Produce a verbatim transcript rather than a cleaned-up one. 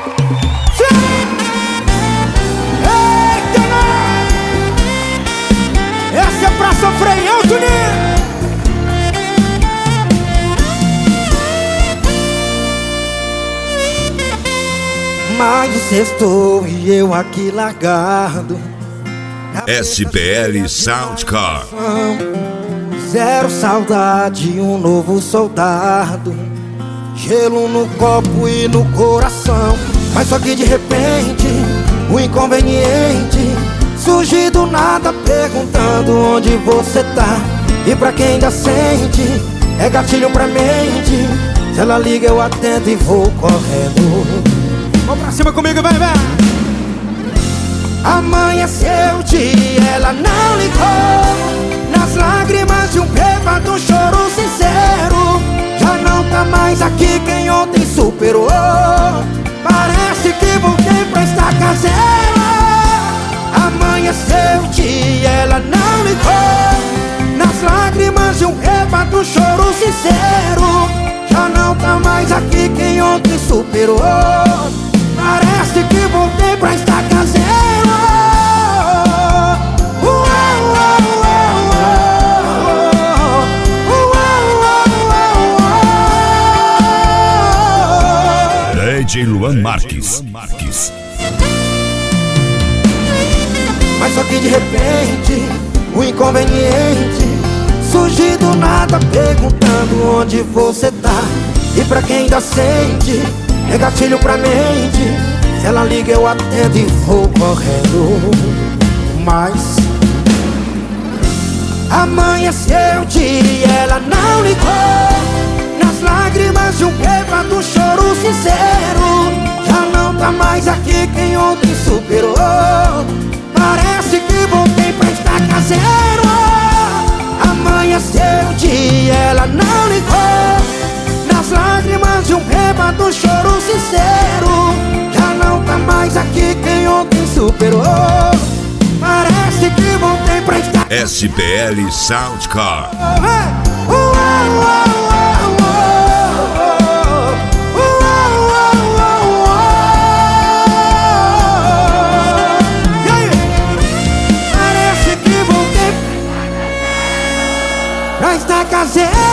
Eita, não! Essa é pra sofrer em alto nível. Mas o sextou e eu aqui largado. S P L Soundcar. Zero saudade, um novo soldado. Gelo no copo e no coração. Mas só que de repente, o inconveniente surge do nada perguntando onde você tá. E pra quem ainda sente, é gatilho pra mente. Se ela liga eu atendo e vou correndo. Vamos pra cima comigo, vai, vai! Amanheceu o dia, ela não ligou. Nas lágrimas de um bêbado, um choro sincero. Já não tá mais aqui quem ontem superou. Parece que voltei pra estar caseiro. Amanheceu o dia, ela não ligou. Nas lágrimas de um bêbado, um choro sincero. Já não tá mais aqui quem ontem superou. Parece que voltei pra estar caseiro. D J Luan Marques. Mas só que de repente, o inconveniente surge do nada perguntando onde você tá. E pra quem ainda sente, é gatilho pra mente. Se ela liga eu atendo e vou correndo. Mas amanheceu o dia, ela não ligou. Nas lágrimas de um bêbado, um choro sincero. Já não tá mais aqui quem ontem superou. Parece que voltei pra estar caseiro. Amanheceu o dia, ela não ligou. Nas lágrimas de um bêbado, um choro sincero. Já não tá mais aqui quem ontem superou. Parece que voltei pra estar S P L Soundcar. Parece que voltei pra estar caseiro.